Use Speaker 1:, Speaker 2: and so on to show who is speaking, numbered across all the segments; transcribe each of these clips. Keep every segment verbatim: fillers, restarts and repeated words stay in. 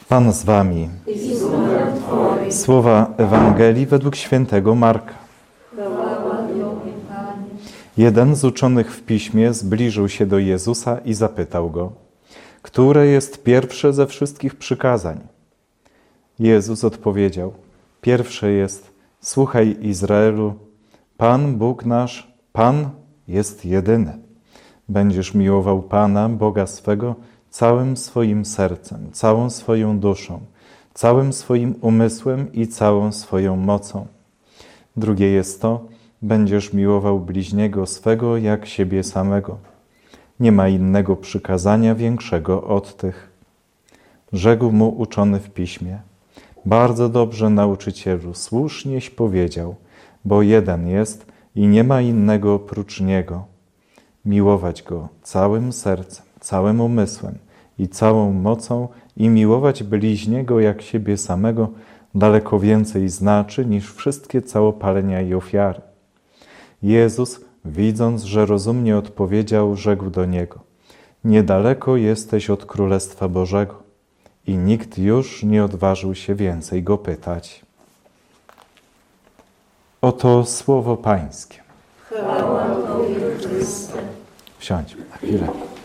Speaker 1: Pan z wami. Słowa Ewangelii według świętego Marka. Jeden z uczonych w piśmie zbliżył się do Jezusa i zapytał go, które jest pierwsze ze wszystkich przykazań? Jezus odpowiedział, pierwsze jest, słuchaj Izraelu, Pan Bóg nasz, Pan jest jedyny. Będziesz miłował Pana, Boga swego, całym swoim sercem, całą swoją duszą, całym swoim umysłem i całą swoją mocą. Drugie jest to, będziesz miłował bliźniego swego jak siebie samego. Nie ma innego przykazania większego od tych. Rzekł mu uczony w piśmie. Bardzo dobrze, nauczycielu, słusznieś powiedział, bo jeden jest i nie ma innego oprócz Niego. Miłować Go całym sercem, całym umysłem i całą mocą i miłować bliźniego jak siebie samego daleko więcej znaczy niż wszystkie całopalenia i ofiary. Jezus, widząc, że rozumnie odpowiedział, rzekł do Niego, niedaleko jesteś od Królestwa Bożego. I nikt już nie odważył się więcej Go pytać. Oto słowo Pańskie.
Speaker 2: Chwała Tobie, Chryste.
Speaker 1: Wsiądźmy na chwilę.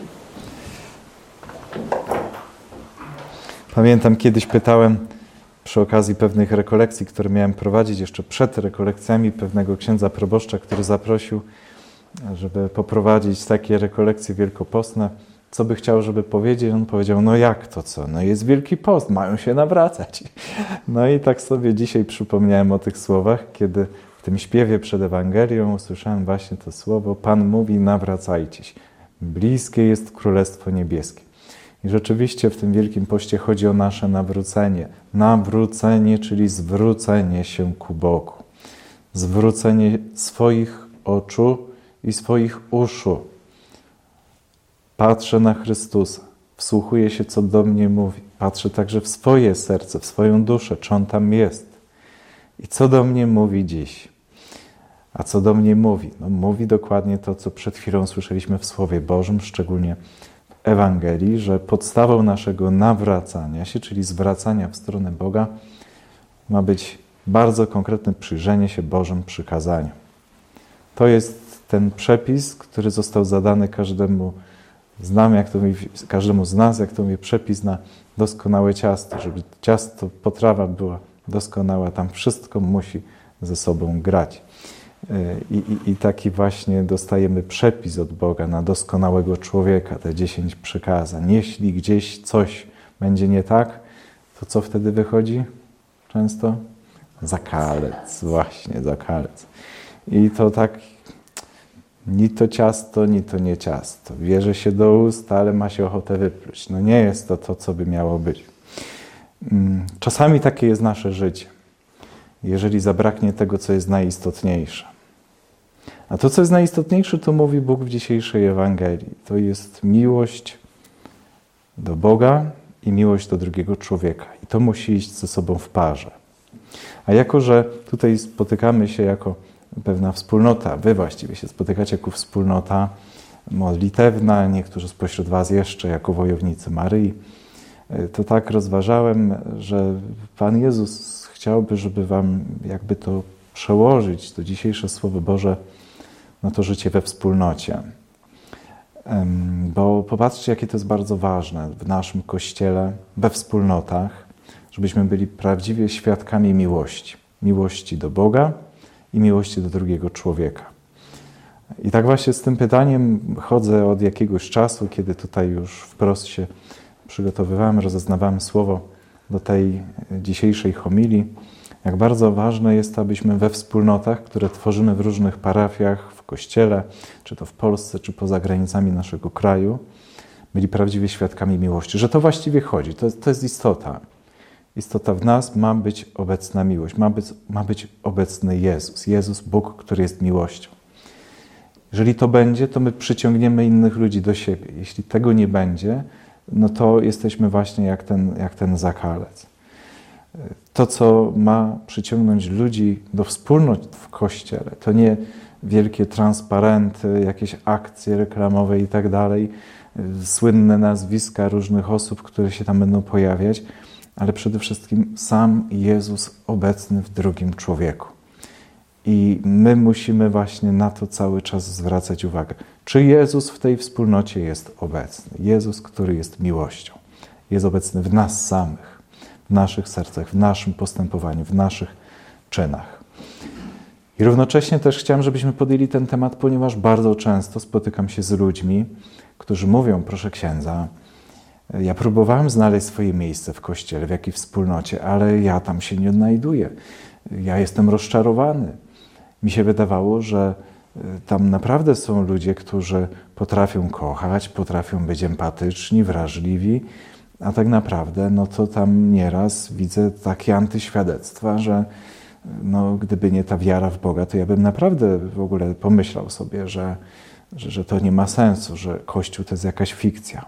Speaker 1: Pamiętam, kiedyś pytałem przy okazji pewnych rekolekcji, które miałem prowadzić jeszcze przed rekolekcjami, pewnego księdza proboszcza, który zaprosił, żeby poprowadzić takie rekolekcje wielkopostne, co by chciał, żeby powiedzieć. On powiedział, no jak to co? No jest Wielki Post, mają się nawracać. No i tak sobie dzisiaj przypomniałem o tych słowach, kiedy w tym śpiewie przed Ewangelią usłyszałem właśnie to słowo, Pan mówi, nawracajcie się. Bliskie jest Królestwo Niebieskie. I rzeczywiście w tym Wielkim Poście chodzi o nasze nawrócenie. Nawrócenie, czyli zwrócenie się ku Bogu. Zwrócenie swoich oczu i swoich uszu. Patrzę na Chrystusa, wsłuchuję się, co do mnie mówi. Patrzę także w swoje serce, w swoją duszę, czy On tam jest. I co do mnie mówi dziś? A co do mnie mówi? No, mówi dokładnie to, co przed chwilą słyszeliśmy w Słowie Bożym, szczególnie w Ewangelii, że podstawą naszego nawracania się, czyli zwracania w stronę Boga, ma być bardzo konkretne przyjrzenie się Bożym przykazaniom. To jest ten przepis, który został zadany każdemu Znam, jak to mówi, każdemu z nas, jak to mówi, przepis na doskonałe ciasto. Żeby ciasto, potrawa była doskonała, tam wszystko musi ze sobą grać. I, i, i taki właśnie dostajemy przepis od Boga na doskonałego człowieka, te dziesięć przykazań. Jeśli gdzieś coś będzie nie tak, to co wtedy wychodzi często? Zakalec, właśnie, zakalec. I to tak... Ni to ciasto, ni to nie ciasto. Bierze się do ust, ale ma się ochotę wypluć. No nie jest to to, co by miało być. Czasami takie jest nasze życie. Jeżeli zabraknie tego, co jest najistotniejsze. A to, co jest najistotniejsze, to mówi Bóg w dzisiejszej Ewangelii. To jest miłość do Boga i miłość do drugiego człowieka. I to musi iść ze sobą w parze. A jako, że tutaj spotykamy się jako pewna wspólnota, wy właściwie się spotykacie jako wspólnota modlitewna, niektórzy spośród was jeszcze jako wojownicy Maryi, to tak rozważałem, że Pan Jezus chciałby, żeby wam jakby to przełożyć, to dzisiejsze Słowo Boże, na to życie we wspólnocie. Bo popatrzcie, jakie to jest bardzo ważne w naszym Kościele, we wspólnotach, żebyśmy byli prawdziwie świadkami miłości. Miłości do Boga i miłości do drugiego człowieka. I tak właśnie z tym pytaniem chodzę od jakiegoś czasu, kiedy tutaj już wprost się przygotowywałem, rozeznawałem słowo do tej dzisiejszej homilii. Jak bardzo ważne jest, abyśmy we wspólnotach, które tworzymy w różnych parafiach, w Kościele, czy to w Polsce, czy poza granicami naszego kraju, byli prawdziwie świadkami miłości. Że to właściwie chodzi, to, to jest istota. Istota w nas ma być obecna miłość, ma być, ma być obecny Jezus. Jezus, Bóg, który jest miłością. Jeżeli to będzie, to my przyciągniemy innych ludzi do siebie. Jeśli tego nie będzie, no to jesteśmy właśnie jak ten, jak ten zakalec. To, co ma przyciągnąć ludzi do wspólnot w Kościele, to nie wielkie transparenty, jakieś akcje reklamowe i tak dalej, słynne nazwiska różnych osób, które się tam będą pojawiać, ale przede wszystkim sam Jezus obecny w drugim człowieku. I my musimy właśnie na to cały czas zwracać uwagę. Czy Jezus w tej wspólnocie jest obecny? Jezus, który jest miłością, jest obecny w nas samych, w naszych sercach, w naszym postępowaniu, w naszych czynach. I równocześnie też chciałem, żebyśmy podjęli ten temat, ponieważ bardzo często spotykam się z ludźmi, którzy mówią, proszę księdza, ja próbowałem znaleźć swoje miejsce w Kościele, w jakiej wspólnocie, ale ja tam się nie odnajduję. Ja jestem rozczarowany. Mi się wydawało, że tam naprawdę są ludzie, którzy potrafią kochać, potrafią być empatyczni, wrażliwi, a tak naprawdę no to tam nieraz widzę takie antyświadectwa, że no, gdyby nie ta wiara w Boga, to ja bym naprawdę w ogóle pomyślał sobie, że, że, że to nie ma sensu, że Kościół to jest jakaś fikcja.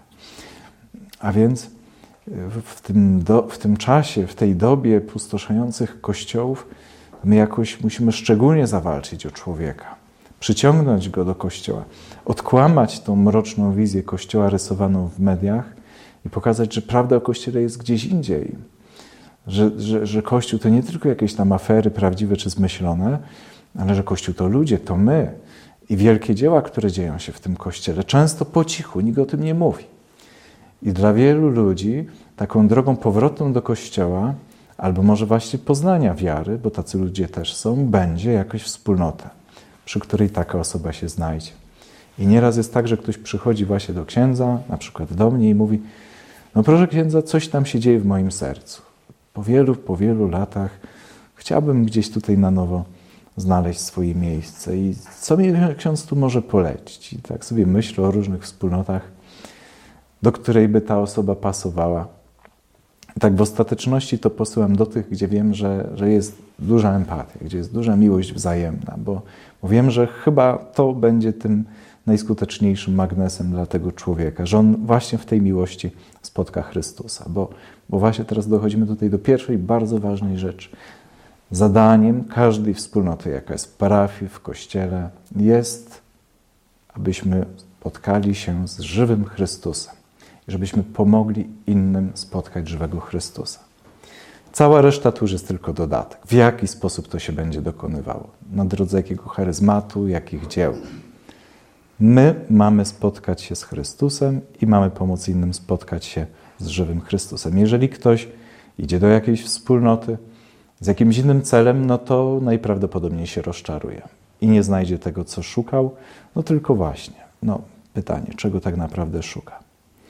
Speaker 1: A więc w tym, do, w tym czasie, w tej dobie pustoszających kościołów, my jakoś musimy szczególnie zawalczyć o człowieka, przyciągnąć go do Kościoła, odkłamać tą mroczną wizję Kościoła rysowaną w mediach i pokazać, że prawda o Kościele jest gdzieś indziej. Że, że, że Kościół to nie tylko jakieś tam afery prawdziwe czy zmyślone, ale że Kościół to ludzie, to my. I wielkie dzieła, które dzieją się w tym Kościele, często po cichu, nikt o tym nie mówi. I dla wielu ludzi taką drogą powrotną do Kościoła, albo może właśnie poznania wiary, bo tacy ludzie też są, będzie jakaś wspólnota, przy której taka osoba się znajdzie. I nieraz jest tak, że ktoś przychodzi właśnie do księdza, na przykład do mnie i mówi, no proszę księdza, coś tam się dzieje w moim sercu. Po wielu, po wielu latach chciałbym gdzieś tutaj na nowo znaleźć swoje miejsce. I co mi ksiądz tu może polecić? I tak sobie myślę o różnych wspólnotach, do której by ta osoba pasowała. I tak w ostateczności to posyłam do tych, gdzie wiem, że, że jest duża empatia, gdzie jest duża miłość wzajemna, bo, bo wiem, że chyba to będzie tym najskuteczniejszym magnesem dla tego człowieka, że on właśnie w tej miłości spotka Chrystusa. Bo, bo właśnie teraz dochodzimy tutaj do pierwszej bardzo ważnej rzeczy. Zadaniem każdej wspólnoty, jaka jest w parafii, w kościele, jest, abyśmy spotkali się z żywym Chrystusem. I żebyśmy pomogli innym spotkać żywego Chrystusa. Cała reszta tu już jest tylko dodatek. W jaki sposób to się będzie dokonywało? Na drodze jakiego charyzmatu, jakich dzieł? My mamy spotkać się z Chrystusem i mamy pomóc innym spotkać się z żywym Chrystusem. Jeżeli ktoś idzie do jakiejś wspólnoty z jakimś innym celem, no to najprawdopodobniej się rozczaruje i nie znajdzie tego, co szukał, no tylko właśnie, no pytanie, czego tak naprawdę szuka.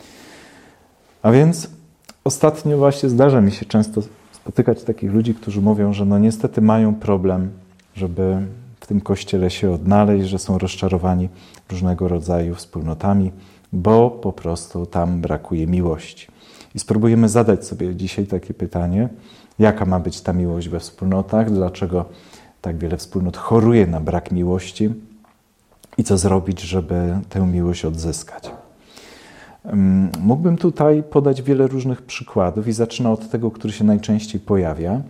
Speaker 1: A więc ostatnio właśnie zdarza mi się często spotykać takich ludzi, którzy mówią, że no niestety mają problem, żeby w tym Kościele się odnaleźć, że są rozczarowani różnego rodzaju wspólnotami, bo po prostu tam brakuje miłości. I spróbujemy zadać sobie dzisiaj takie pytanie, jaka ma być ta miłość we wspólnotach, dlaczego tak wiele wspólnot choruje na brak miłości i co zrobić, żeby tę miłość odzyskać. Mógłbym tutaj podać wiele różnych przykładów i zacznę od tego, który się najczęściej pojawia.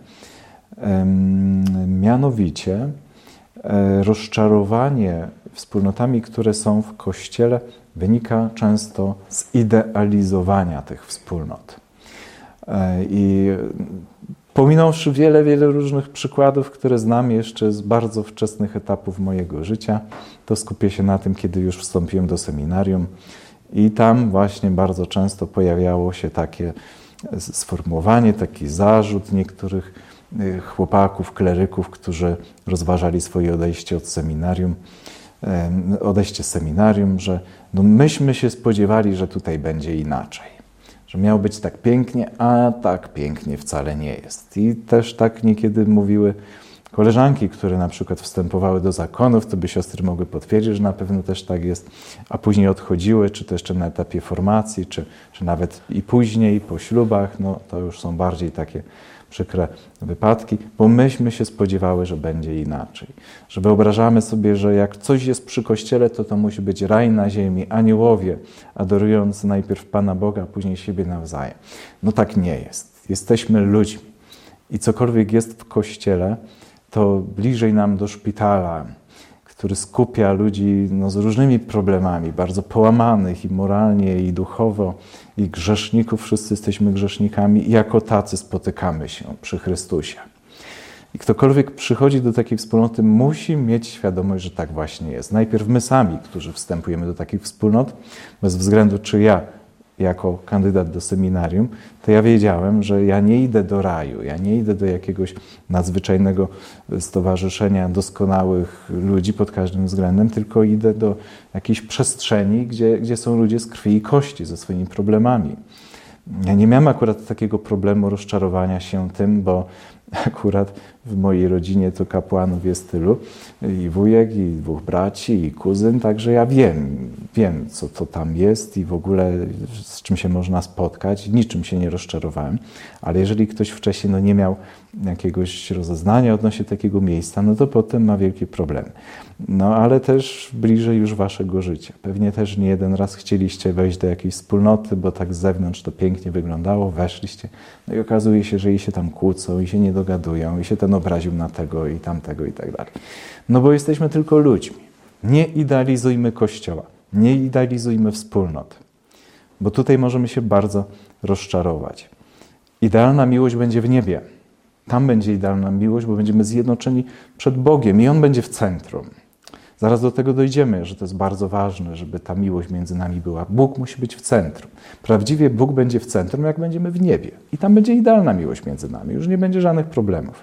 Speaker 1: Mianowicie rozczarowanie wspólnotami, które są w Kościele, wynika często z idealizowania tych wspólnot. I pominąwszy wiele, wiele różnych przykładów, które znam jeszcze z bardzo wczesnych etapów mojego życia, to skupię się na tym, kiedy już wstąpiłem do seminarium. I tam właśnie bardzo często pojawiało się takie sformułowanie, taki zarzut niektórych chłopaków, kleryków, którzy rozważali swoje odejście od seminarium, odejście z seminarium, że no myśmy się spodziewali, że tutaj będzie inaczej. Że miało być tak pięknie, a tak pięknie wcale nie jest. I też tak niekiedy mówiły koleżanki, które na przykład wstępowały do zakonów, to by siostry mogły potwierdzić, że na pewno też tak jest, a później odchodziły, czy to jeszcze na etapie formacji, czy, czy nawet i później, po ślubach, no to już są bardziej takie przykre wypadki, bo myśmy się spodziewały, że będzie inaczej. Że wyobrażamy sobie, że jak coś jest przy Kościele, to to musi być raj na ziemi, aniołowie, adorując najpierw Pana Boga, a później siebie nawzajem. No tak nie jest. Jesteśmy ludźmi i cokolwiek jest w Kościele, to bliżej nam do szpitala, który skupia ludzi no, z różnymi problemami, bardzo połamanych i moralnie, i duchowo, i grzeszników. Wszyscy jesteśmy grzesznikami i jako tacy spotykamy się przy Chrystusie. I ktokolwiek przychodzi do takiej wspólnoty, musi mieć świadomość, że tak właśnie jest. Najpierw my sami, którzy wstępujemy do takich wspólnot, bez względu czy ja, jako kandydat do seminarium, to ja wiedziałem, że ja nie idę do raju, ja nie idę do jakiegoś nadzwyczajnego stowarzyszenia doskonałych ludzi pod każdym względem, tylko idę do jakiejś przestrzeni, gdzie, gdzie są ludzie z krwi i kości, ze swoimi problemami. Ja nie miałem akurat takiego problemu rozczarowania się tym, bo akurat w mojej rodzinie to kapłanów jest tylu, i wujek, i dwóch braci, i kuzyn, także ja wiem, wiem, co to tam jest i w ogóle z czym się można spotkać. Niczym się nie rozczarowałem, ale jeżeli ktoś wcześniej no, nie miał jakiegoś rozeznania odnośnie takiego miejsca, no to potem ma wielkie problemy. No ale też bliżej już waszego życia. Pewnie też nie jeden raz chcieliście wejść do jakiejś wspólnoty, bo tak z zewnątrz to pięknie wyglądało, weszliście, no i okazuje się, że i się tam kłócą, i się nie dogadują, i się ten obraził na tego i tamtego i tak dalej. No bo jesteśmy tylko ludźmi. Nie idealizujmy Kościoła, nie idealizujmy wspólnot, bo tutaj możemy się bardzo rozczarować. Idealna miłość będzie w niebie. Tam będzie idealna miłość, bo będziemy zjednoczeni przed Bogiem i On będzie w centrum. Zaraz do tego dojdziemy, że to jest bardzo ważne, żeby ta miłość między nami była. Bóg musi być w centrum. Prawdziwie Bóg będzie w centrum, jak będziemy w niebie. I tam będzie idealna miłość między nami. Już nie będzie żadnych problemów.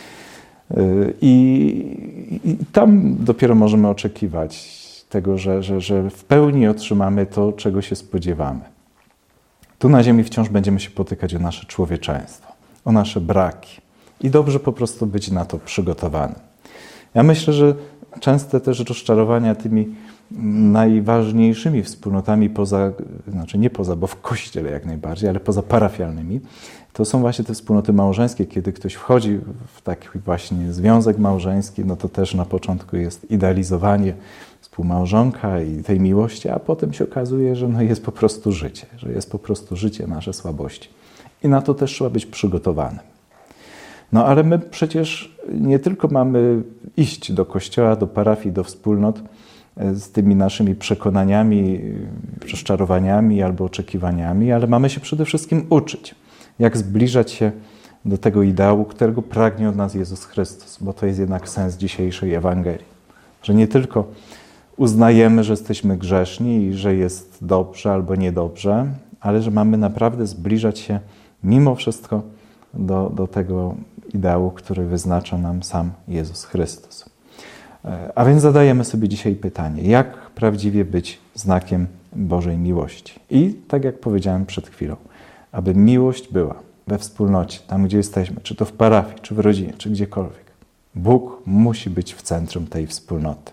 Speaker 1: I, i tam dopiero możemy oczekiwać tego, że, że, że w pełni otrzymamy to, czego się spodziewamy. Tu na ziemi wciąż będziemy się potykać o nasze człowieczeństwo, o nasze braki. I dobrze po prostu być na to przygotowanym. Ja myślę, że częste też rozczarowania tymi najważniejszymi wspólnotami poza, znaczy nie poza, bo w Kościele jak najbardziej, ale poza parafialnymi, to są właśnie te wspólnoty małżeńskie. Kiedy ktoś wchodzi w taki właśnie związek małżeński, no to też na początku jest idealizowanie współmałżonka i tej miłości, a potem się okazuje, że no jest po prostu życie, że jest po prostu życie nasze słabości. I na to też trzeba być przygotowanym. No ale my przecież nie tylko mamy iść do kościoła, do parafii, do wspólnot z tymi naszymi przekonaniami, rozczarowaniami albo oczekiwaniami, ale mamy się przede wszystkim uczyć, jak zbliżać się do tego ideału, którego pragnie od nas Jezus Chrystus, bo to jest jednak sens dzisiejszej Ewangelii. Że nie tylko uznajemy, że jesteśmy grzeszni i że jest dobrze albo niedobrze, ale że mamy naprawdę zbliżać się mimo wszystko do, do tego ideału, który wyznacza nam sam Jezus Chrystus. A więc zadajemy sobie dzisiaj pytanie, jak prawdziwie być znakiem Bożej miłości? I tak jak powiedziałem przed chwilą, aby miłość była we wspólnocie, tam gdzie jesteśmy, czy to w parafii, czy w rodzinie, czy gdziekolwiek. Bóg musi być w centrum tej wspólnoty.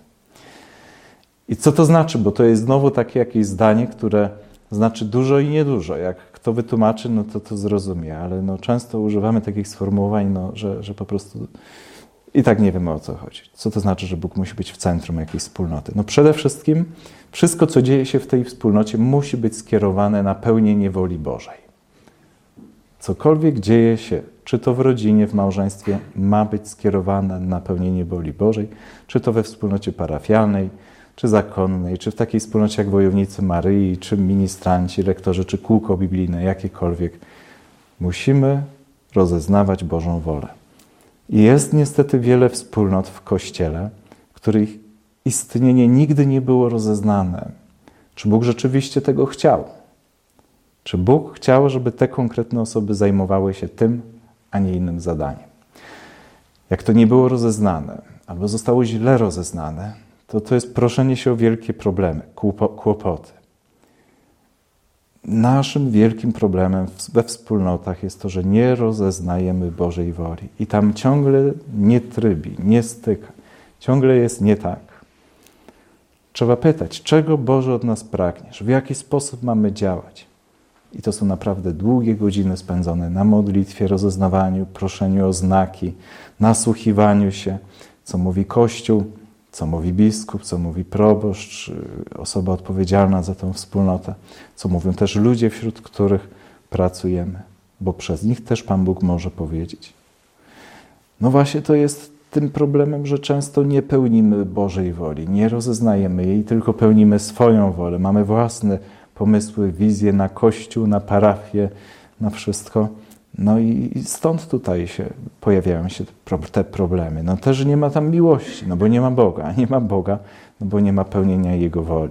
Speaker 1: I co to znaczy? Bo to jest znowu takie jakieś zdanie, które znaczy dużo i niedużo. Jak kto wytłumaczy, no to to zrozumie, ale no często używamy takich sformułowań, no, że, że po prostu i tak nie wiemy, o co chodzi. Co to znaczy, że Bóg musi być w centrum jakiejś wspólnoty? No przede wszystkim wszystko, co dzieje się w tej wspólnocie, musi być skierowane na pełnienie woli Bożej. Cokolwiek dzieje się, czy to w rodzinie, w małżeństwie, ma być skierowane na pełnienie woli Bożej, czy to we wspólnocie parafialnej, czy zakonnej, czy w takiej wspólnocie jak wojownicy Maryi, czy ministranci, lektorzy, czy kółko biblijne, jakiekolwiek. Musimy rozeznawać Bożą wolę. I jest niestety wiele wspólnot w Kościele, których istnienie nigdy nie było rozeznane. Czy Bóg rzeczywiście tego chciał? Czy Bóg chciał, żeby te konkretne osoby zajmowały się tym, a nie innym zadaniem? Jak to nie było rozeznane, albo zostało źle rozeznane, to to jest proszenie się o wielkie problemy, kłopoty. Naszym wielkim problemem we wspólnotach jest to, że nie rozeznajemy Bożej woli. I tam ciągle nie trybi, nie styka. Ciągle jest nie tak. Trzeba pytać, czego Boże od nas pragniesz? W jaki sposób mamy działać? I to są naprawdę długie godziny spędzone na modlitwie, rozeznawaniu, proszeniu o znaki, nasłuchiwaniu się, co mówi Kościół, co mówi biskup, co mówi proboszcz, osoba odpowiedzialna za tę wspólnotę, co mówią też ludzie, wśród których pracujemy, bo przez nich też Pan Bóg może powiedzieć. No właśnie to jest tym problemem, że często nie pełnimy Bożej woli, nie rozeznajemy jej, tylko pełnimy swoją wolę. Mamy własne pomysły, wizje na Kościół, na parafię, na wszystko. No i stąd tutaj się pojawiają się te problemy. No też nie ma tam miłości, no bo nie ma Boga, a nie ma Boga, no bo nie ma pełnienia Jego woli.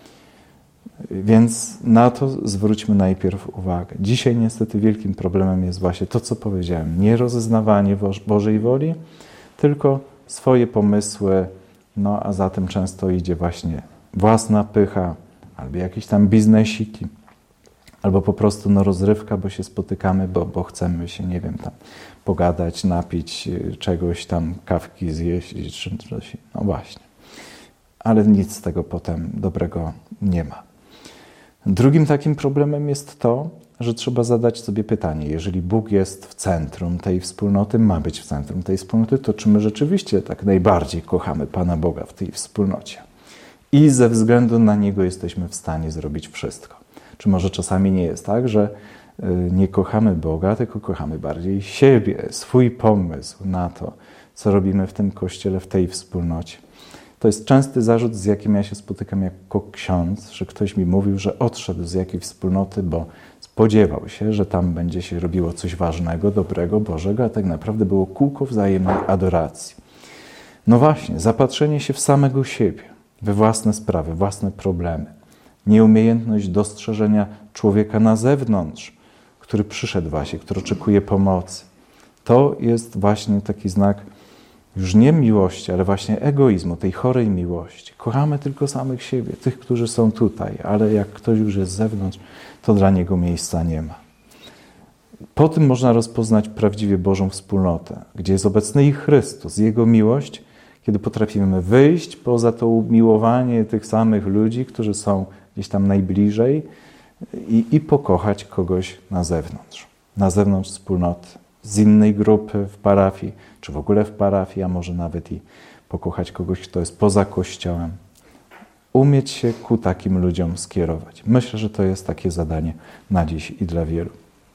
Speaker 1: Więc na to zwróćmy najpierw uwagę. Dzisiaj niestety wielkim problemem jest właśnie to, co powiedziałem. Nie rozeznawanie Bożej woli, tylko swoje pomysły, no a za tym często idzie właśnie własna pycha, albo jakieś tam biznesiki, albo po prostu no, rozrywka, bo się spotykamy, bo, bo chcemy się, nie wiem, tam pogadać, napić czegoś tam, kawki zjeść, czy coś. No właśnie. Ale nic z tego potem dobrego nie ma. Drugim takim problemem jest to, że trzeba zadać sobie pytanie, jeżeli Bóg jest w centrum tej wspólnoty, ma być w centrum tej wspólnoty, to czy my rzeczywiście tak najbardziej kochamy Pana Boga w tej wspólnocie? I ze względu na Niego jesteśmy w stanie zrobić wszystko. Czy może czasami nie jest tak, że nie kochamy Boga, tylko kochamy bardziej siebie, swój pomysł na to, co robimy w tym Kościele, w tej wspólnocie. To jest częsty zarzut, z jakim ja się spotykam jako ksiądz, że ktoś mi mówił, że odszedł z jakiejś wspólnoty, bo spodziewał się, że tam będzie się robiło coś ważnego, dobrego, Bożego, a tak naprawdę było kółko wzajemnej adoracji. No właśnie, zapatrzenie się w samego siebie, we własne sprawy, własne problemy, nieumiejętność dostrzeżenia człowieka na zewnątrz, który przyszedł właśnie, który oczekuje pomocy. To jest właśnie taki znak już nie miłości, ale właśnie egoizmu, tej chorej miłości. Kochamy tylko samych siebie, tych, którzy są tutaj, ale jak ktoś już jest z zewnątrz, to dla niego miejsca nie ma. Po tym można rozpoznać prawdziwie Bożą wspólnotę, gdzie jest obecny i Chrystus, Jego miłość, kiedy potrafimy wyjść poza to umiłowanie tych samych ludzi, którzy są gdzieś tam najbliżej i, i pokochać kogoś na zewnątrz, na zewnątrz wspólnoty, z innej grupy w parafii, czy w ogóle w parafii, a może nawet i pokochać kogoś, kto jest poza Kościołem. Umieć się ku takim ludziom skierować. Myślę, że to jest takie zadanie na dziś i dla wielu.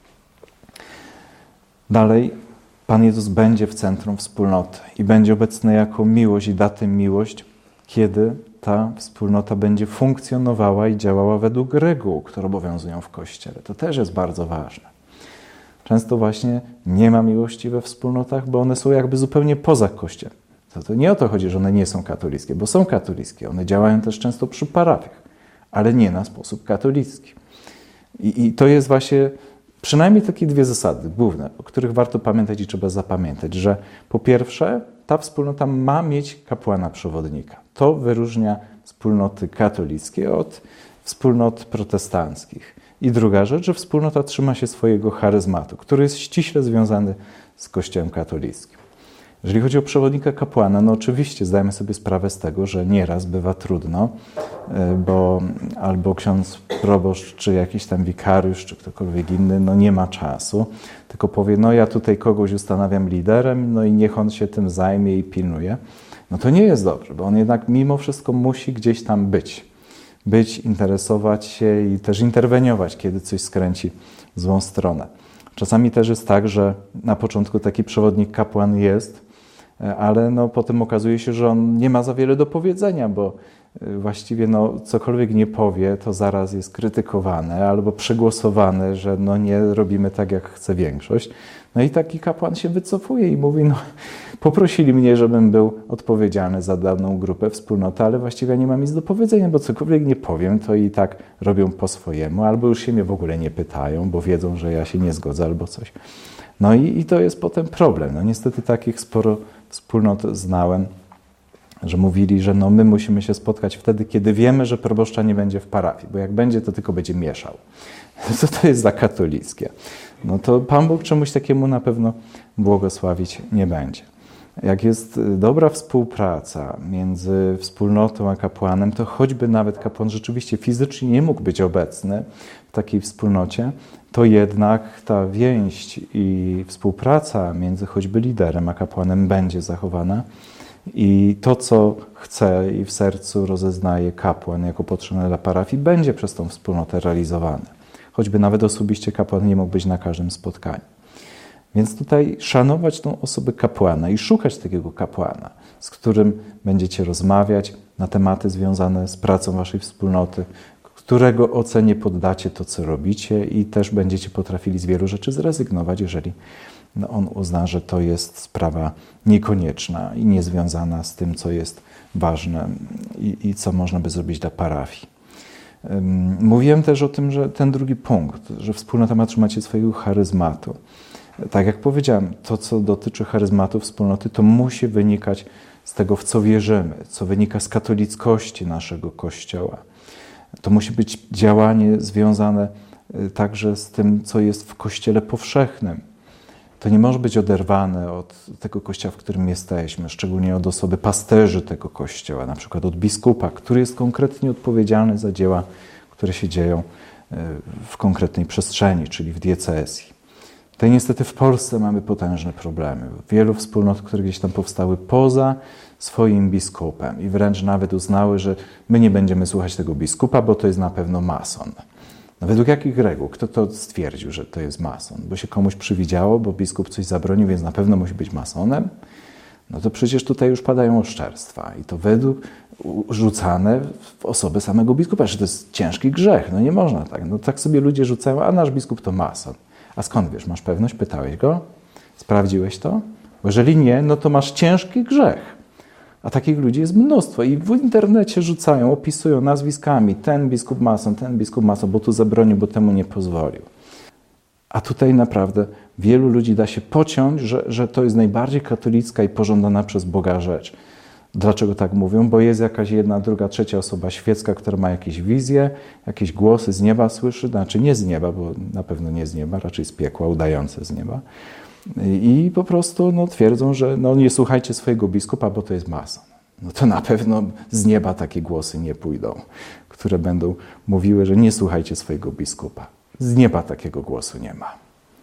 Speaker 1: Dalej, Pan Jezus będzie w centrum wspólnoty i będzie obecny jako miłość i da tę miłość, kiedy ta wspólnota będzie funkcjonowała i działała według reguł, które obowiązują w Kościele. To też jest bardzo ważne. Często właśnie nie ma miłości we wspólnotach, bo one są jakby zupełnie poza Kościołem. To, to nie o to chodzi, że one nie są katolickie, bo są katolickie. One działają też często przy parafiach, ale nie na sposób katolicki. I, i to jest właśnie przynajmniej takie dwie zasady główne, o których warto pamiętać i trzeba zapamiętać, że po pierwsze ta wspólnota ma mieć kapłana przewodnika. To wyróżnia wspólnoty katolickie od wspólnot protestanckich. I druga rzecz, że wspólnota trzyma się swojego charyzmatu, który jest ściśle związany z Kościołem katolickim. Jeżeli chodzi o przewodnika kapłana, no oczywiście zdajemy sobie sprawę z tego, że nieraz bywa trudno, bo albo ksiądz proboszcz, czy jakiś tam wikariusz, czy ktokolwiek inny, no nie ma czasu, tylko powie, no ja tutaj kogoś ustanawiam liderem, no i niech on się tym zajmie i pilnuje. No to nie jest dobrze, bo on jednak mimo wszystko musi gdzieś tam być. Być, interesować się i też interweniować, kiedy coś skręci w złą stronę. Czasami też jest tak, że na początku taki przewodnik kapłan jest, ale no potem okazuje się, że on nie ma za wiele do powiedzenia, bo właściwie no cokolwiek nie powie, to zaraz jest krytykowane albo przegłosowane, że no nie robimy tak, jak chce większość. No i taki kapłan się wycofuje i mówi, no poprosili mnie, żebym był odpowiedzialny za daną grupę, wspólnotę, ale właściwie nie mam nic do powiedzenia, bo cokolwiek nie powiem, to i tak robią po swojemu, albo już się mnie w ogóle nie pytają, bo wiedzą, że ja się nie zgodzę albo coś. No i, i to jest potem problem. No niestety takich sporo wspólnot znałem, że mówili, że no my musimy się spotkać wtedy, kiedy wiemy, że proboszcza nie będzie w parafii, bo jak będzie, to tylko będzie mieszał. Co to jest za katolickie? No to Pan Bóg czemuś takiemu na pewno błogosławić nie będzie. Jak jest dobra współpraca między wspólnotą a kapłanem, to choćby nawet kapłan rzeczywiście fizycznie nie mógł być obecny w takiej wspólnocie, to jednak ta więź i współpraca między choćby liderem a kapłanem będzie zachowana. I to, co chce i w sercu rozeznaje kapłan jako potrzebne dla parafii, będzie przez tą wspólnotę realizowane. Choćby nawet osobiście kapłan nie mógł być na każdym spotkaniu. Więc tutaj szanować tą osobę kapłana i szukać takiego kapłana, z którym będziecie rozmawiać na tematy związane z pracą waszej wspólnoty, którego ocenie poddacie to, co robicie i też będziecie potrafili z wielu rzeczy zrezygnować, jeżeli no, on uzna, że to jest sprawa niekonieczna i niezwiązana z tym, co jest ważne i, i co można by zrobić dla parafii. Um, mówiłem też o tym, że ten drugi punkt, że wspólnota ma trzymać swojego charyzmatu. Tak jak powiedziałem, to, co dotyczy charyzmatu wspólnoty, to musi wynikać z tego, w co wierzymy, co wynika z katolickości naszego Kościoła. To musi być działanie związane także z tym, co jest w Kościele powszechnym. To nie może być oderwane od tego Kościoła, w którym jesteśmy, szczególnie od osoby pasterzy tego Kościoła, na przykład od biskupa, który jest konkretnie odpowiedzialny za dzieła, które się dzieją w konkretnej przestrzeni, czyli w diecezji. Tutaj niestety w Polsce mamy potężne problemy. Wielu wspólnot, które gdzieś tam powstały poza swoim biskupem i wręcz nawet uznały, że my nie będziemy słuchać tego biskupa, bo to jest na pewno mason. No według jakich reguł? Kto to stwierdził, że to jest mason? Bo się komuś przywidziało, bo biskup coś zabronił, więc na pewno musi być masonem? No to przecież tutaj już padają oszczerstwa i to według rzucane w osobę samego biskupa, że to jest ciężki grzech. No nie można tak. No tak sobie ludzie rzucają, a nasz biskup to mason. A skąd wiesz? Masz pewność? Pytałeś go? Sprawdziłeś to? Bo jeżeli nie, no to masz ciężki grzech. A takich ludzi jest mnóstwo i w internecie rzucają, opisują nazwiskami ten biskup mason, ten biskup mason, bo tu zabronił, bo temu nie pozwolił. A tutaj naprawdę wielu ludzi da się pociąć, że, że to jest najbardziej katolicka i pożądana przez Boga rzecz. Dlaczego tak mówią? Bo jest jakaś jedna, druga, trzecia osoba świecka, która ma jakieś wizje, jakieś głosy z nieba słyszy, znaczy nie z nieba, bo na pewno nie z nieba, raczej z piekła, udające z nieba. I po prostu no, twierdzą, że no, nie słuchajcie swojego biskupa, bo to jest mason. No to na pewno z nieba takie głosy nie pójdą, które będą mówiły, że nie słuchajcie swojego biskupa. Z nieba takiego głosu nie ma.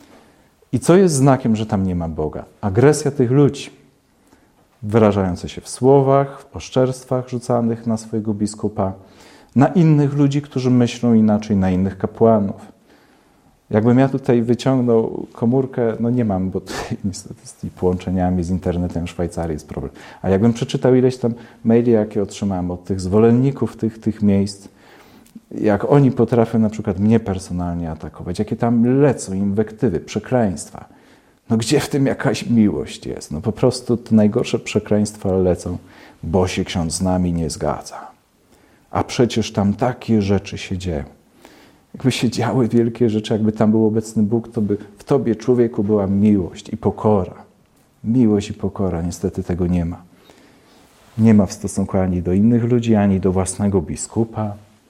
Speaker 1: I co jest znakiem, że tam nie ma Boga? Agresja tych ludzi, wyrażająca się w słowach, w oszczerstwach rzucanych na swojego biskupa, na innych ludzi, którzy myślą inaczej, na innych kapłanów. Jakbym ja tutaj wyciągnął komórkę, no nie mam, bo tutaj niestety z tymi połączeniami z internetem w Szwajcarii jest problem. A jakbym przeczytał ileś tam maili, jakie otrzymałem od tych zwolenników tych, tych miejsc, jak oni potrafią na przykład mnie personalnie atakować, jakie tam lecą inwektywy, przekleństwa. No gdzie w tym jakaś miłość jest? No po prostu te najgorsze przekleństwa lecą, bo się ksiądz z nami nie zgadza. A przecież tam takie rzeczy się dzieją. Jakby się działy wielkie rzeczy, jakby tam był obecny Bóg, to by w tobie, człowieku, była miłość i pokora. Miłość i pokora, niestety tego nie ma. Nie ma w stosunku ani do innych ludzi, ani do własnego biskupa.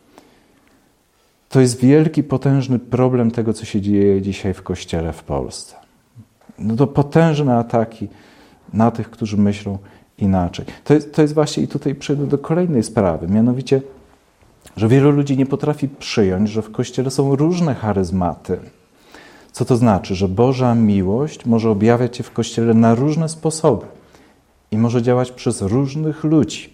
Speaker 1: To jest wielki, potężny problem tego, co się dzieje dzisiaj w Kościele w Polsce. No to potężne ataki na tych, którzy myślą inaczej. To jest, to jest właśnie, i tutaj przejdę do kolejnej sprawy, mianowicie, że wielu ludzi nie potrafi przyjąć, że w Kościele są różne charyzmaty. Co to znaczy? Że Boża miłość może objawiać się w Kościele na różne sposoby i może działać przez różnych ludzi.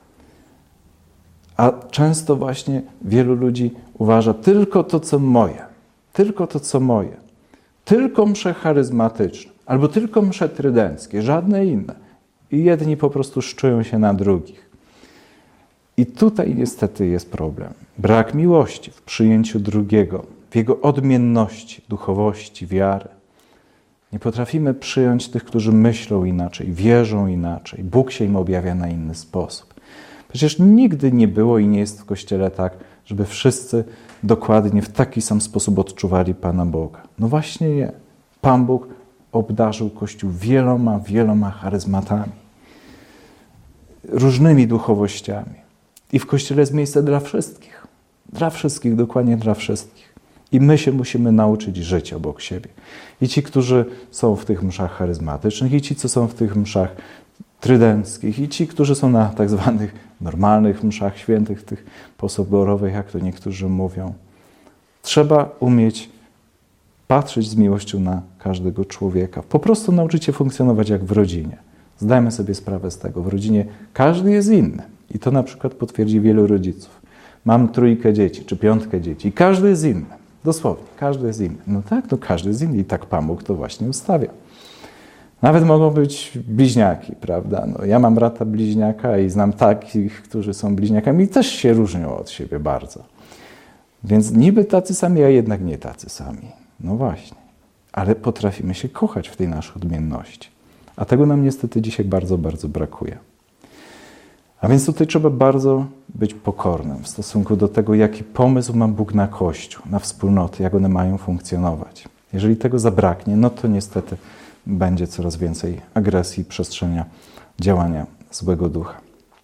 Speaker 1: A często właśnie wielu ludzi uważa tylko to, co moje, tylko to, co moje, tylko msze charyzmatyczne, albo tylko msze trydenckie, żadne inne. I jedni po prostu szczują się na drugich. I tutaj niestety jest problem. Brak miłości w przyjęciu drugiego, w jego odmienności, duchowości, wiary. Nie potrafimy przyjąć tych, którzy myślą inaczej, wierzą inaczej. Bóg się im objawia na inny sposób. Przecież nigdy nie było i nie jest w Kościele tak, żeby wszyscy dokładnie w taki sam sposób odczuwali Pana Boga. No właśnie nie. Pan Bóg obdarzył Kościół wieloma, wieloma charyzmatami. Różnymi duchowościami. I w Kościele jest miejsce dla wszystkich. Dla wszystkich, dokładnie dla wszystkich. I my się musimy nauczyć żyć obok siebie. I ci, którzy są w tych mszach charyzmatycznych, i ci, co są w tych mszach trydenckich, i ci, którzy są na tak zwanych normalnych mszach świętych, tych posoborowych, jak to niektórzy mówią. Trzeba umieć patrzeć z miłością na każdego człowieka. Po prostu nauczyć się funkcjonować jak w rodzinie. Zdajmy sobie sprawę z tego. W rodzinie każdy jest inny. I to na przykład potwierdzi wielu rodziców. Mam trójkę dzieci, czy piątkę dzieci i każdy jest inny. Dosłownie, każdy jest inny. No tak, no każdy jest inny i tak Pan Bóg to właśnie ustawia. Nawet mogą być bliźniaki, prawda? No, ja mam brata bliźniaka i znam takich, którzy są bliźniakami i też się różnią od siebie bardzo. Więc niby tacy sami, a jednak nie tacy sami. No właśnie. Ale potrafimy się kochać w tej naszej odmienności. A tego nam niestety dzisiaj bardzo, bardzo brakuje. A więc tutaj trzeba bardzo być pokornym w stosunku do tego, jaki pomysł ma Bóg na Kościół, na wspólnoty, jak one mają funkcjonować. Jeżeli tego zabraknie, no to niestety będzie coraz więcej agresji, przestrzenia działania złego ducha.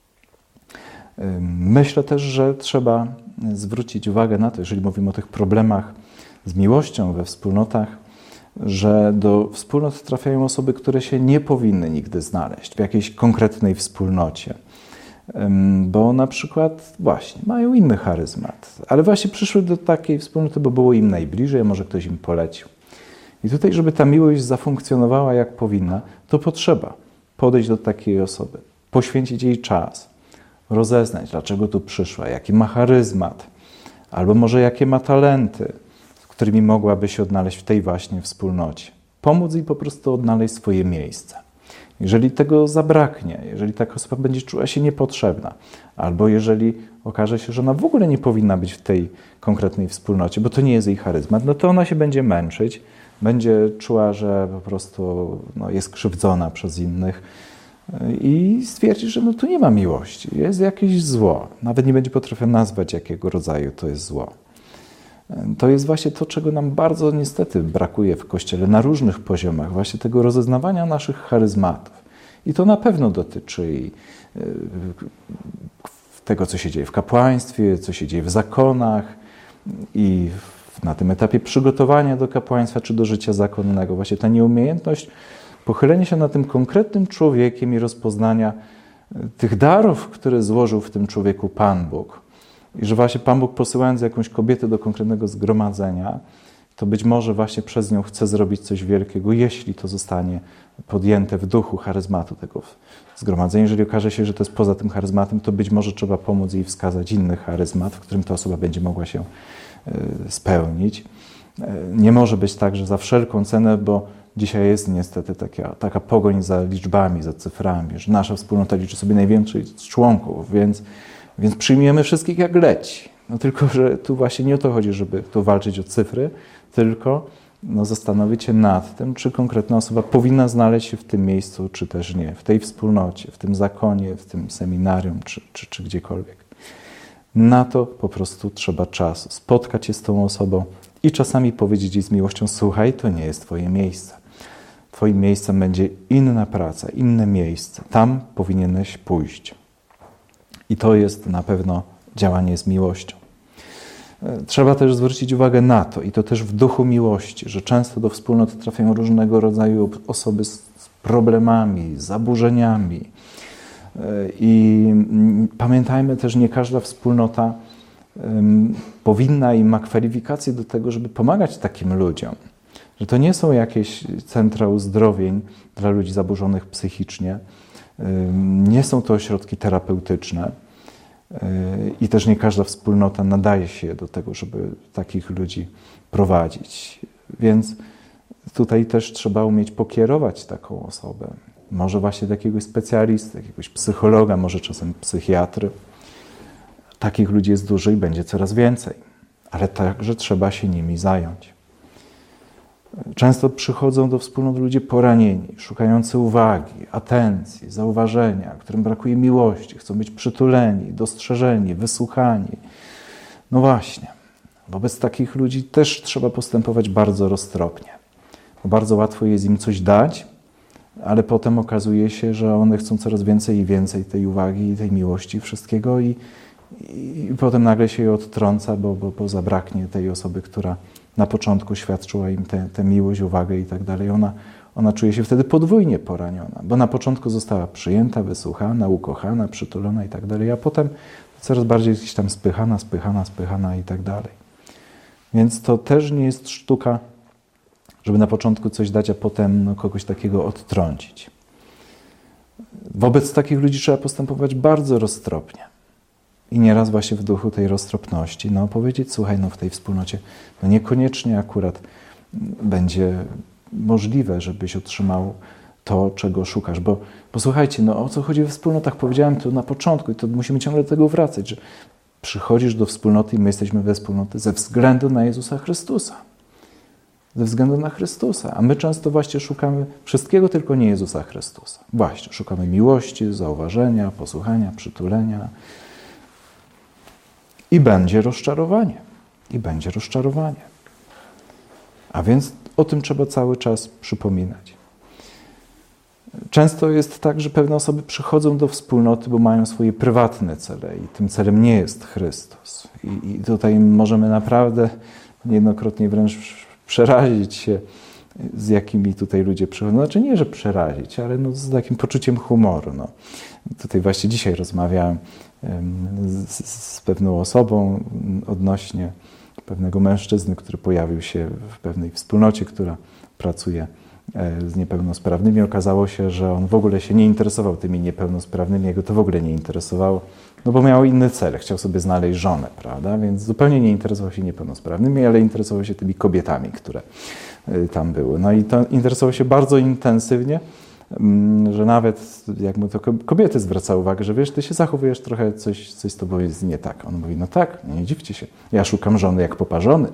Speaker 1: Myślę też, że trzeba zwrócić uwagę na to, jeżeli mówimy o tych problemach z miłością we wspólnotach, że do wspólnot trafiają osoby, które się nie powinny nigdy znaleźć w jakiejś konkretnej wspólnocie. Bo na przykład właśnie mają inny charyzmat, ale właśnie przyszły do takiej wspólnoty, bo było im najbliżej, a może ktoś im polecił. I tutaj, żeby ta miłość zafunkcjonowała jak powinna, to potrzeba podejść do takiej osoby, poświęcić jej czas, rozeznać, dlaczego tu przyszła, jaki ma charyzmat, albo może jakie ma talenty, z którymi mogłaby się odnaleźć w tej właśnie wspólnocie. Pomóc jej po prostu odnaleźć swoje miejsce. Jeżeli tego zabraknie, jeżeli taka osoba będzie czuła się niepotrzebna, albo jeżeli okaże się, że ona w ogóle nie powinna być w tej konkretnej wspólnocie, bo to nie jest jej charyzmat, no to ona się będzie męczyć, będzie czuła, że po prostu no, jest krzywdzona przez innych i stwierdzi, że no, tu nie ma miłości, jest jakieś zło. Nawet nie będzie potrafiła nazwać, jakiego rodzaju to jest zło. To jest właśnie to, czego nam bardzo niestety brakuje w Kościele na różnych poziomach, właśnie tego rozeznawania naszych charyzmatów. I to na pewno dotyczy i tego, co się dzieje w kapłaństwie, co się dzieje w zakonach i na tym etapie przygotowania do kapłaństwa czy do życia zakonnego. Właśnie ta nieumiejętność pochylenia się nad tym konkretnym człowiekiem i rozpoznania tych darów, które złożył w tym człowieku Pan Bóg. I że właśnie Pan Bóg, posyłając jakąś kobietę do konkretnego zgromadzenia, to być może właśnie przez nią chce zrobić coś wielkiego, jeśli to zostanie podjęte w duchu charyzmatu tego zgromadzenia. Jeżeli okaże się, że to jest poza tym charyzmatem, to być może trzeba pomóc jej wskazać inny charyzmat, w którym ta osoba będzie mogła się spełnić. Nie może być tak, że za wszelką cenę, bo dzisiaj jest niestety taka, taka pogoń za liczbami, za cyframi, że nasza wspólnota liczy sobie najwięcej członków, więc, więc przyjmiemy wszystkich jak leci. No tylko, że tu właśnie nie o to chodzi, żeby tu walczyć o cyfry, tylko no, zastanowić się nad tym, czy konkretna osoba powinna znaleźć się w tym miejscu, czy też nie, w tej wspólnocie, w tym zakonie, w tym seminarium, czy, czy, czy gdziekolwiek. Na to po prostu trzeba czasu, spotkać się z tą osobą i czasami powiedzieć jej z miłością: słuchaj, to nie jest twoje miejsce. Twoim miejscem będzie inna praca, inne miejsce. Tam powinieneś pójść. I to jest na pewno działanie z miłością. Trzeba też zwrócić uwagę na to, i to też w duchu miłości, że często do wspólnot trafiają różnego rodzaju osoby z problemami, zaburzeniami. I pamiętajmy też, nie każda wspólnota powinna i ma kwalifikacje do tego, żeby pomagać takim ludziom. Że to nie są jakieś centra uzdrowień dla ludzi zaburzonych psychicznie, nie są to ośrodki terapeutyczne i też nie każda wspólnota nadaje się do tego, żeby takich ludzi prowadzić. Więc tutaj też trzeba umieć pokierować taką osobę. Może właśnie do jakiegoś specjalisty, jakiegoś psychologa, może czasem psychiatry. Takich ludzi jest dużo i będzie coraz więcej, ale także trzeba się nimi zająć. Często przychodzą do wspólnot ludzie poranieni, szukający uwagi, atencji, zauważenia, którym brakuje miłości, chcą być przytuleni, dostrzeżeni, wysłuchani. No właśnie, wobec takich ludzi też trzeba postępować bardzo roztropnie, bo bardzo łatwo jest im coś dać, ale potem okazuje się, że one chcą coraz więcej i więcej tej uwagi i tej miłości, wszystkiego i, i, i potem nagle się je odtrąca, bo, bo, bo zabraknie tej osoby, która na początku świadczyła im tę miłość, uwagę i tak dalej. Ona, ona czuje się wtedy podwójnie poraniona, bo na początku została przyjęta, wysłuchana, ukochana, przytulona i tak dalej, a potem coraz bardziej gdzieś tam spychana, spychana, spychana i tak dalej. Więc to też nie jest sztuka, żeby na początku coś dać, a potem no, kogoś takiego odtrącić. Wobec takich ludzi trzeba postępować bardzo roztropnie. I nieraz właśnie w duchu tej roztropności, no powiedzieć, słuchaj, no w tej wspólnocie, no niekoniecznie akurat będzie możliwe, żebyś otrzymał to, czego szukasz. Bo, bo słuchajcie, no o co chodzi we wspólnotach? Powiedziałem to na początku i to musimy ciągle do tego wracać, że przychodzisz do wspólnoty i my jesteśmy we wspólnoty ze względu na Jezusa Chrystusa. Ze względu na Chrystusa. A my często właśnie szukamy wszystkiego, tylko nie Jezusa Chrystusa. Właśnie, szukamy miłości, zauważenia, posłuchania, przytulenia. I będzie rozczarowanie. I będzie rozczarowanie. A więc o tym trzeba cały czas przypominać. Często jest tak, że pewne osoby przychodzą do wspólnoty, bo mają swoje prywatne cele i tym celem nie jest Chrystus. I, i tutaj możemy naprawdę niejednokrotnie wręcz przerazić się, z jakimi tutaj ludzie przychodzą. Znaczy nie, że przerazić, ale no z takim poczuciem humoru. No. Tutaj właśnie dzisiaj rozmawiałem z, z pewną osobą odnośnie pewnego mężczyzny, który pojawił się w pewnej wspólnocie, która pracuje z niepełnosprawnymi. Okazało się, że on w ogóle się nie interesował tymi niepełnosprawnymi, jego to w ogóle nie interesowało, no bo miał inny cel, chciał sobie znaleźć żonę, prawda, więc zupełnie nie interesował się niepełnosprawnymi, ale interesował się tymi kobietami, które tam były. No i to interesował się bardzo intensywnie, że nawet jak mu to kobiety zwracały uwagę, że wiesz, ty się zachowujesz trochę, coś, coś z tobą jest nie tak. On mówi, no tak, nie dziwcie się, ja szukam żony jak poparzony.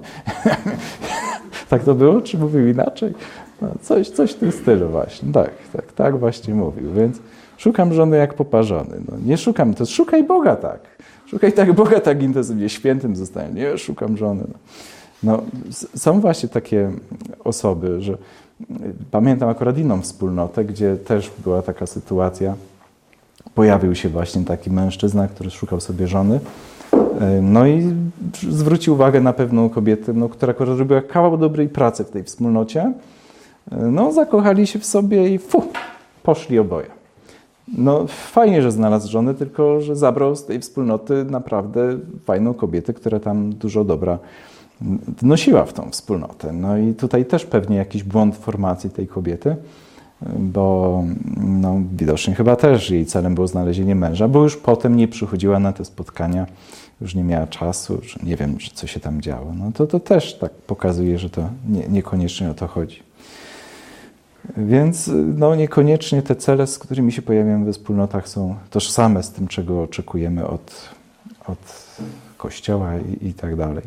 Speaker 1: Tak to było, czy mówił inaczej? No, coś, coś w tym stylu właśnie, tak, tak, tak właśnie mówił, więc szukam żony jak poparzony. No, nie szukam, to szukaj Boga tak. Szukaj tak Boga tak intensywnie, świętym zostanie. Nie, szukam żony. No. No, są właśnie takie osoby, że pamiętam akurat inną wspólnotę, gdzie też była taka sytuacja. Pojawił się właśnie taki mężczyzna, który szukał sobie żony. No i zwrócił uwagę na pewną kobietę, no, która akurat robiła kawał dobrej pracy w tej wspólnocie. No, zakochali się w sobie i fu, poszli oboje. No, fajnie, że znalazł żonę, tylko że zabrał z tej wspólnoty naprawdę fajną kobietę, która tam dużo dobra wnosiła w tą wspólnotę. No i tutaj też pewnie jakiś błąd w formacji tej kobiety, bo no, widocznie chyba też jej celem było znalezienie męża, bo już potem nie przychodziła na te spotkania, już nie miała czasu, że nie wiem, co się tam działo. No to, to też tak pokazuje, że to nie, niekoniecznie o to chodzi. Więc no, niekoniecznie te cele, z którymi się pojawiamy we wspólnotach, są tożsame z tym, czego oczekujemy od, od Kościoła i, i tak dalej.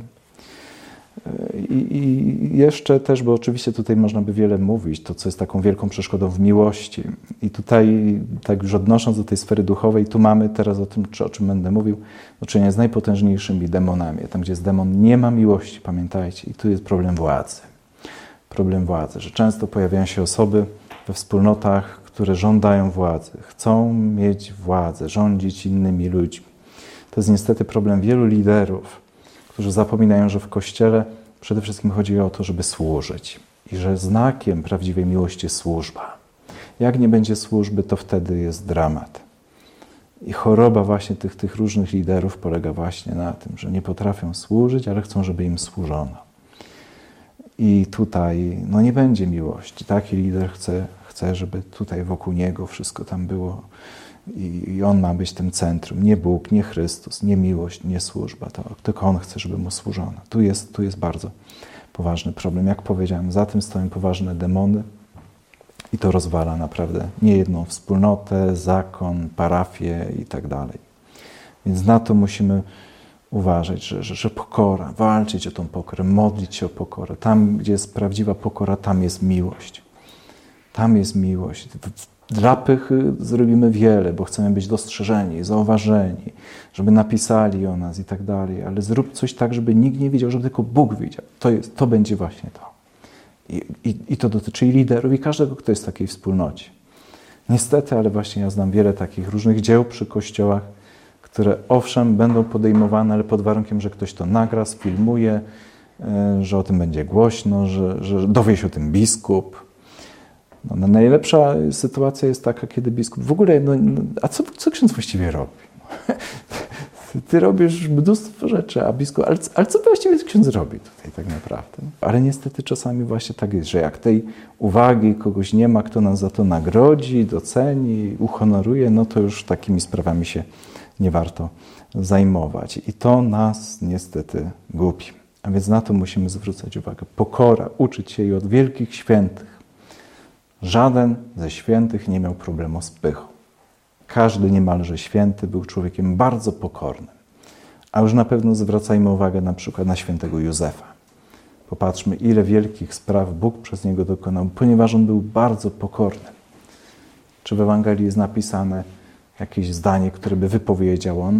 Speaker 1: I, I jeszcze też, bo oczywiście tutaj można by wiele mówić, to co jest taką wielką przeszkodą w miłości. I tutaj, tak już odnosząc do tej sfery duchowej, tu mamy teraz o tym, o czym będę mówił, do czynienia z najpotężniejszymi demonami. Tam, gdzie jest demon, nie ma miłości, pamiętajcie. I tu jest problem władzy. Problem władzy, że często pojawiają się osoby we wspólnotach, które żądają władzy, chcą mieć władzę, rządzić innymi ludźmi. To jest niestety problem wielu liderów, którzy zapominają, że w Kościele przede wszystkim chodzi o to, żeby służyć i że znakiem prawdziwej miłości jest służba. Jak nie będzie służby, to wtedy jest dramat. I choroba właśnie tych, tych różnych liderów polega właśnie na tym, że nie potrafią służyć, ale chcą, żeby im służono. I tutaj no nie będzie miłości. Taki lider chce, chce, żeby tutaj wokół niego wszystko tam było i, i on ma być tym centrum. Nie Bóg, nie Chrystus, nie miłość, nie służba. To, tylko on chce, żeby mu służono. Tu jest, tu jest bardzo poważny problem. Jak powiedziałem, za tym stoją poważne demony i to rozwala naprawdę niejedną wspólnotę, zakon, parafię i tak dalej. Więc na to musimy uważać, że, że, że pokora, walczyć o tą pokorę, modlić się o pokorę. Tam, gdzie jest prawdziwa pokora, tam jest miłość. Tam jest miłość. Dla pychy zrobimy wiele, bo chcemy być dostrzeżeni, zauważeni, żeby napisali o nas i tak dalej, ale zrób coś tak, żeby nikt nie widział, żeby tylko Bóg widział. To, jest, to będzie właśnie to. I, i, I to dotyczy i liderów, i każdego, kto jest w takiej wspólnocie. Niestety, ale właśnie ja znam wiele takich różnych dzieł przy kościołach, które owszem będą podejmowane, ale pod warunkiem, że ktoś to nagra, sfilmuje, że o tym będzie głośno, że, że dowie się o tym biskup. No, najlepsza sytuacja jest taka, kiedy biskup w ogóle, no, no a co, co ksiądz właściwie robi? Ty robisz mnóstwo rzeczy, a biskup, ale, ale co właściwie ksiądz robi tutaj tak naprawdę? Ale niestety czasami właśnie tak jest, że jak tej uwagi kogoś nie ma, kto nas za to nagrodzi, doceni, uhonoruje, no to już takimi sprawami się nie warto zajmować. I to nas niestety gubi. A więc na to musimy zwracać uwagę. Pokora, uczyć się jej od wielkich świętych. Żaden ze świętych nie miał problemu z pychą. Każdy niemalże święty był człowiekiem bardzo pokornym. A już na pewno zwracajmy uwagę na przykład na świętego Józefa. Popatrzmy, ile wielkich spraw Bóg przez niego dokonał, ponieważ on był bardzo pokorny. Czy w Ewangelii jest napisane jakieś zdanie, które by wypowiedział on?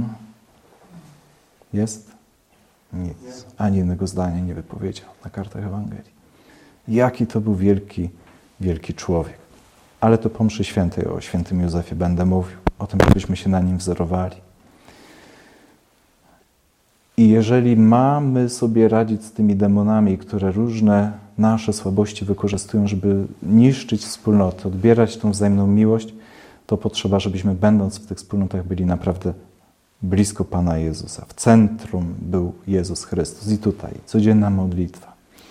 Speaker 1: Jest? Nic. Ani jednego zdania nie wypowiedział na kartach Ewangelii. Jaki to był wielki, wielki człowiek. Ale to po mszy świętej o świętym Józefie będę mówił. O tym, żebyśmy się na nim wzorowali. I jeżeli mamy sobie radzić z tymi demonami, które różne nasze słabości wykorzystują, żeby niszczyć wspólnotę, odbierać tą wzajemną miłość, to potrzeba, żebyśmy będąc w tych wspólnotach byli naprawdę blisko Pana Jezusa. W centrum był Jezus Chrystus. I tutaj codzienna modlitwa,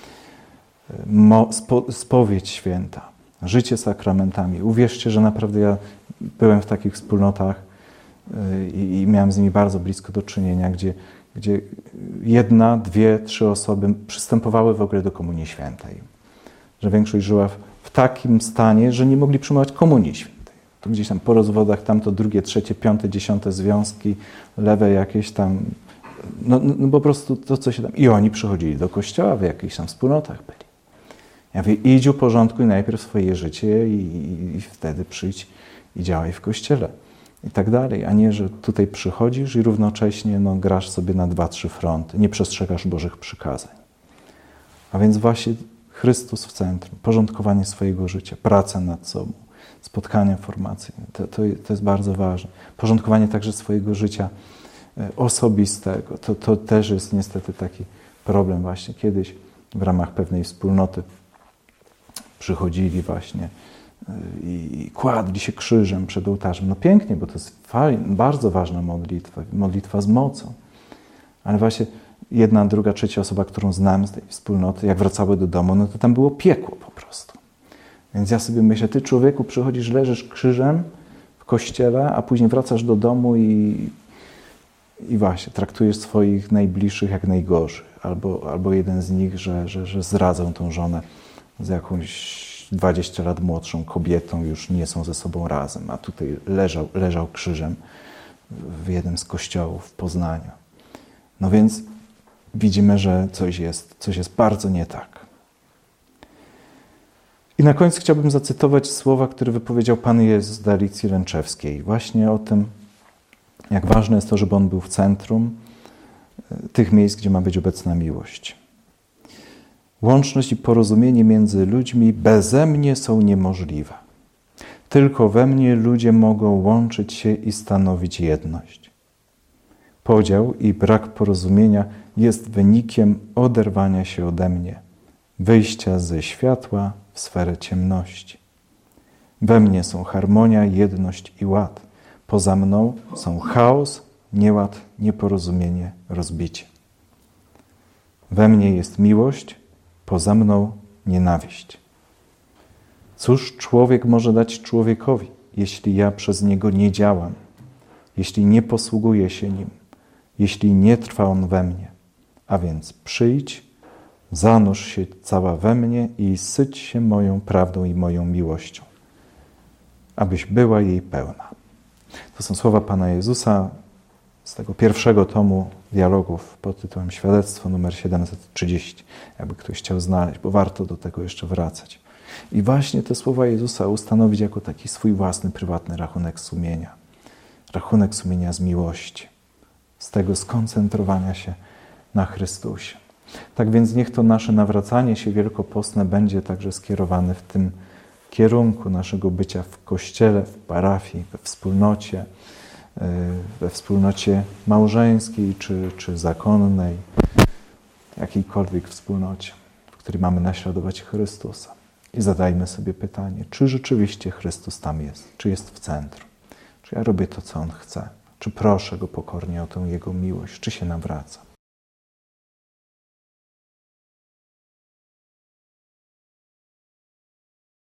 Speaker 1: mo, spo, spowiedź święta, życie sakramentami. Uwierzcie, że naprawdę ja byłem w takich wspólnotach i, i miałem z nimi bardzo blisko do czynienia, gdzie gdzie jedna, dwie, trzy osoby przystępowały w ogóle do Komunii Świętej. Że większość żyła w, w takim stanie, że nie mogli przyjmować Komunii Świętej. To gdzieś tam po rozwodach, tamto drugie, trzecie, piąte, dziesiąte związki, lewe jakieś tam, no, no po prostu to, co się tam... I oni przychodzili do kościoła, w jakichś tam wspólnotach byli. Ja mówię, idź uporządkuj najpierw swoje życie i, i, i wtedy przyjdź i działaj w kościele. I tak dalej, a nie, że tutaj przychodzisz i równocześnie no, grasz sobie na dwa, trzy fronty, nie przestrzegasz Bożych przykazań. A więc właśnie Chrystus w centrum, porządkowanie swojego życia, praca nad sobą, spotkania formacyjne, to, to, to jest bardzo ważne. Porządkowanie także swojego życia osobistego, to, to też jest niestety taki problem właśnie. Kiedyś w ramach pewnej wspólnoty przychodzili właśnie i kładli się krzyżem przed ołtarzem. No pięknie, bo to jest fajna, bardzo ważna modlitwa, modlitwa z mocą. Ale właśnie jedna, druga, trzecia osoba, którą znam z tej wspólnoty, jak wracały do domu, no to tam było piekło po prostu. Więc ja sobie myślę, ty człowieku przychodzisz, leżysz krzyżem w kościele, a później wracasz do domu i, i właśnie traktujesz swoich najbliższych jak najgorzej. Albo, albo jeden z nich, że, że, że zdradzą tą żonę z jakąś dwadzieścia lat młodszą kobietą, już nie są ze sobą razem, a tutaj leżał, leżał krzyżem w jednym z kościołów w Poznaniu. No więc widzimy, że coś jest, coś jest bardzo nie tak. I na końcu chciałbym zacytować słowa, które wypowiedział Pan Jezus do Alicji Ręczewskiej. Właśnie o tym, jak ważne jest to, żeby On był w centrum tych miejsc, gdzie ma być obecna miłość. Łączność i porozumienie między ludźmi beze mnie są niemożliwe. Tylko we mnie ludzie mogą łączyć się i stanowić jedność. Podział i brak porozumienia jest wynikiem oderwania się ode mnie, wyjścia ze światła w sferę ciemności. We mnie są harmonia, jedność i ład. Poza mną są chaos, nieład, nieporozumienie, rozbicie. We mnie jest miłość, poza mną nienawiść. Cóż człowiek może dać człowiekowi, jeśli ja przez niego nie działam, jeśli nie posługuję się nim, jeśli nie trwa on we mnie? A więc przyjdź, zanurz się cała we mnie i syć się moją prawdą i moją miłością, abyś była jej pełna. To są słowa Pana Jezusa z tego pierwszego tomu dialogów pod tytułem Świadectwo numer siedemset trzydzieści. Jakby ktoś chciał znaleźć, bo warto do tego jeszcze wracać. I właśnie te słowa Jezusa ustanowić jako taki swój własny, prywatny rachunek sumienia. Rachunek sumienia z miłości. Z tego skoncentrowania się na Chrystusie. Tak więc niech to nasze nawracanie się wielkopostne będzie także skierowane w tym kierunku naszego bycia w kościele, w parafii, we wspólnocie, we wspólnocie małżeńskiej czy, czy zakonnej, jakiejkolwiek wspólnocie, w której mamy naśladować Chrystusa. I zadajmy sobie pytanie, czy rzeczywiście Chrystus tam jest, czy jest w centrum, czy ja robię to, co On chce, czy proszę Go pokornie o tę Jego miłość, czy się nawracam.